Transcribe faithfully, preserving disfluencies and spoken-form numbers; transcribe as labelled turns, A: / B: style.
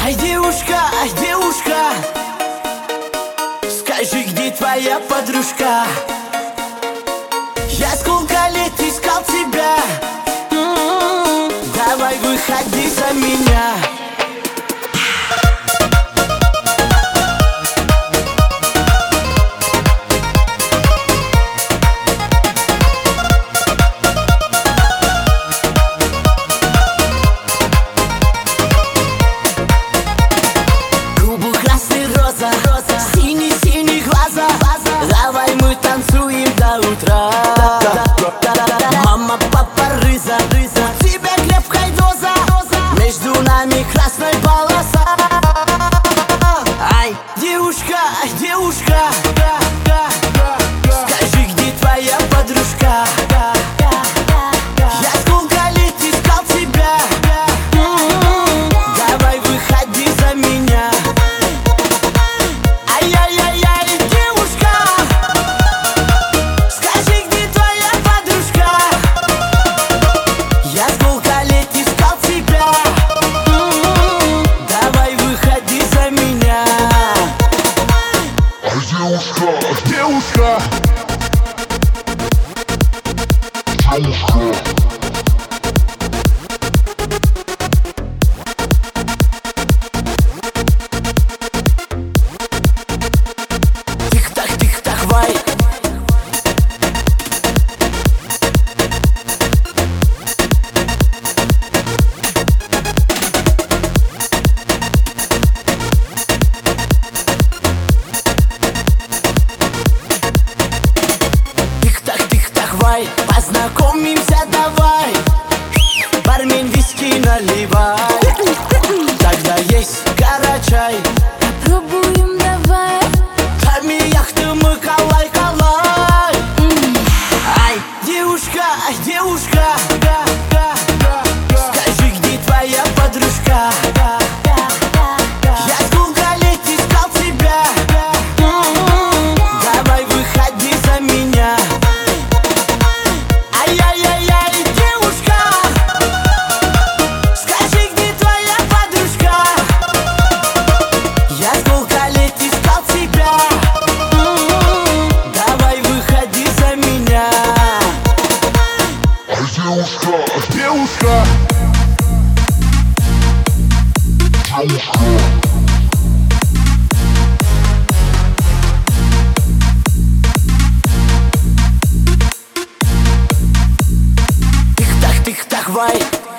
A: Ай, девушка, ай, девушка, скажи, где твоя подружка? Я сколько лет искал тебя. М-м-м. Давай выходи за меня. Синий-синий глаза, давай мы танцуем до утра. Мама, папа, рыза, у тебя крепкая доза, между нами красная полоса. Ай, девушка, девушка, скажи, где твоя подружка? Я сколько лет искал тебя. Давай выходи за меня.
B: Девушка, девушка, девушка.
A: Тик-так, тик-так, вай. Познакомимся, давай. Бармен, виски наливай. Тогда есть карачай.
C: Попробуем, давай.
A: Тарми яхты мы калай-калай. Ай, девушка, ай, девушка, скажи, где твоя подружка? Я сколько лет искал тебя. Давай выходи за меня.
B: Девушка, девушка, девушка.
A: Тик-так, тик-так, вай.